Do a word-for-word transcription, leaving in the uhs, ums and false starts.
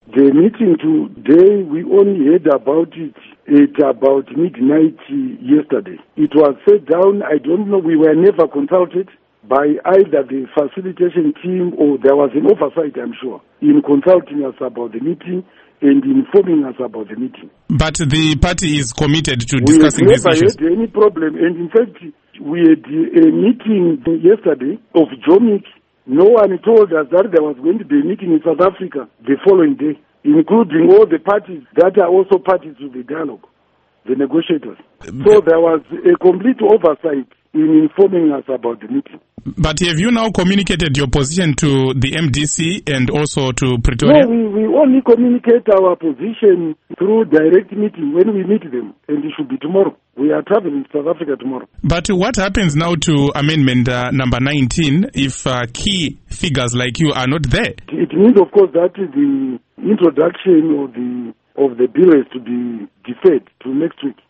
The meeting today, we only heard about it at about midnight yesterday. It was set down, I don't know, we were never consulted by either the facilitation team or there was an oversight, I'm sure, in consulting us about the meeting and informing us about the meeting. But the party is committed to discussing these issues. We never had any problem, and in fact, we had a meeting yesterday of JOMIC. No one told us that there was going to be a meeting in South Africa the following day, including all the parties that are also parties to the dialogue, the negotiators. So there was a complete oversight in informing us about the meeting. But have you now communicated your position to the M D C and also to Pretoria? No, we, we only communicate our position through direct meeting when we meet them, and it should be tomorrow. We are traveling to South Africa tomorrow. But what happens now to amendment uh, number nineteen if uh, key figures like you are not there? It means, of course, that the introduction of the of the bill is to be deferred to next week.